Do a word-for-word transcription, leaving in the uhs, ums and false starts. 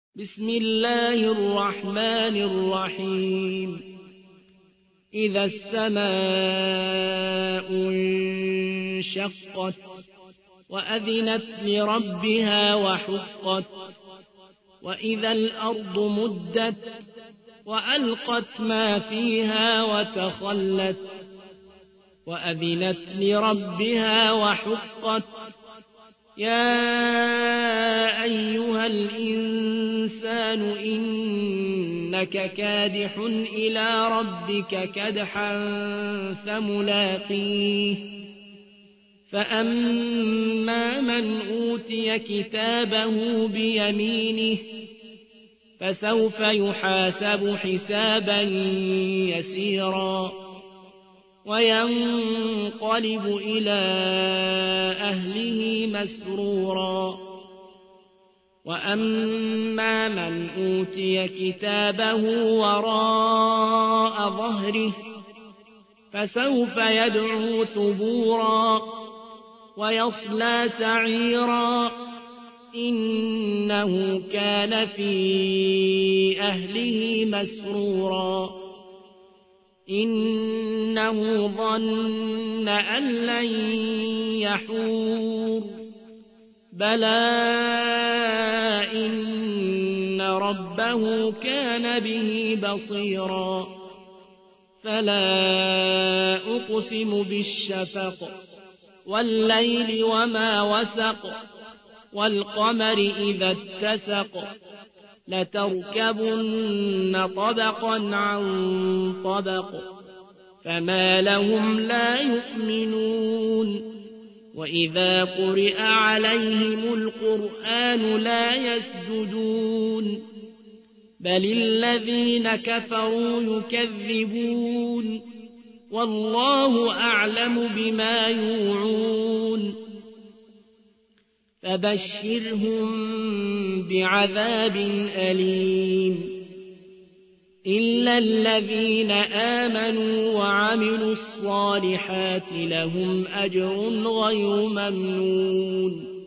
بسم الله الرحمن الرحيم إذا السماء انشقت وأذنت لربها وحقت وإذا الأرض مدت وألقت ما فيها وتخلت وأذنت لربها وحقت يا أيها الإنسان إنك كادح إلى ربك كدحا فملاقيه فأما من أوتي كتابه بيمينه فسوف يحاسب حسابا يسيرا وينقلب إلى أهله مسرورا وأما من أوتي كتابه وراء ظهره فسوف يدعو ثبورا ويصلى سعيرا إنه كان في أهله مسرورا إنه ظن أن لن يحور بلى إن ربه كان به بصيرا فلا أقسم بالشفق والليل وما وسق والقمر إذا اتسق لتركبن طبقا عن طبق فما لهم لا يؤمنون وإذا قرئ عليهم القرآن لا يسجدون بل الذين كفروا يكذبون والله أعلم بما يوعون فبشرهم بعذاب أليم إلا الذين آمنوا وعملوا الصالحات لهم أجر غير ممنون